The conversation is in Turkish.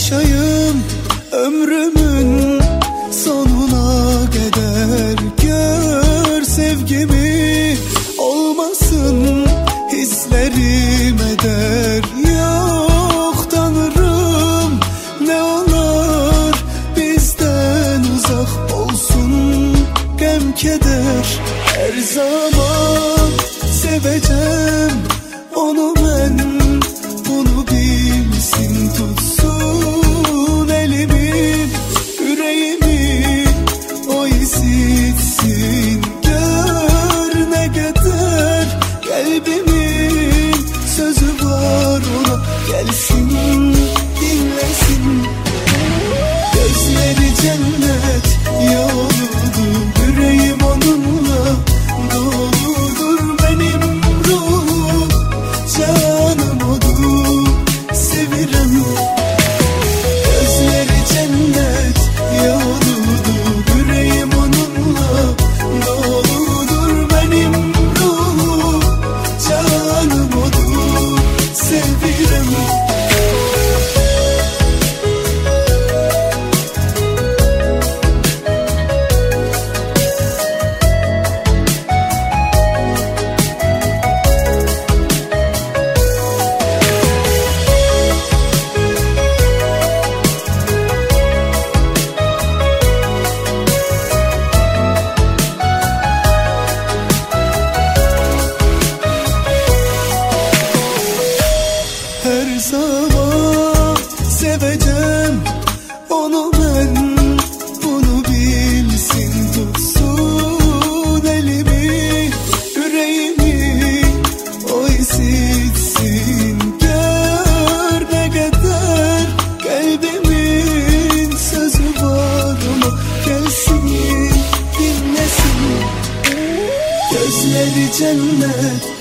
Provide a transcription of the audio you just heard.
yaşayım ömrümün sonuna kadar. Gör sevgimi, olmasın hislerim eder. Yok Tanrım, ne olur bizden uzak olsun gem keder. Her zaman seveceğim onu ben, bunu bilsin, tutsun elimi, yüreğimi o hissetsin. Gör ne kadar kalbimin sözü var ona, gelsin dinlesin. Gözleri cennet yoludur, yüreğim onunla doludur. Benim ruhum canım odur, sevirem. Gözleri cennet yoludur, yüreğim onunla doludur. Benim ruhum canım odur, sevirem. Her zaman seveceğim onu ben, bunu bilsin, tutsun elimi, yüreğimi o hissetsin. Gör ne kadar kalbimin sözü var ona, gelsin dinlesin. Gözleri cennet